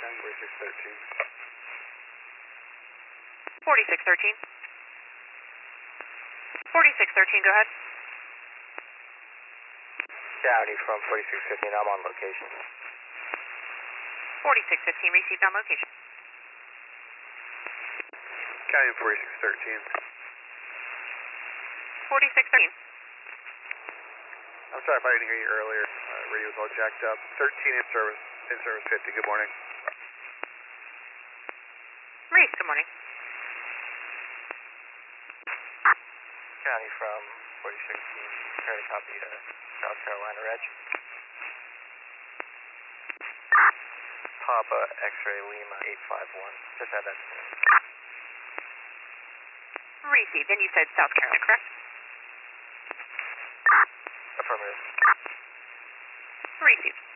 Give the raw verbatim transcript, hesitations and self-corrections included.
County forty-six thirteen. forty-six thirteen. forty-six thirteen, go ahead. County from forty-six fifteen, I'm on location. forty-six fifteen, received on location. County forty-six thirteen. forty-six thirteen. I'm sorry if I didn't hear you earlier. Uh, radio was all jacked up. thirteen in service, in service fifty. Good morning. Reese, good morning. County from forty-six fifteen, prepare to copy uh, South Carolina Reg. Papa X-ray Lima eight five one. Just had that. Received, and you said South Carolina, correct? Affirmative. Received.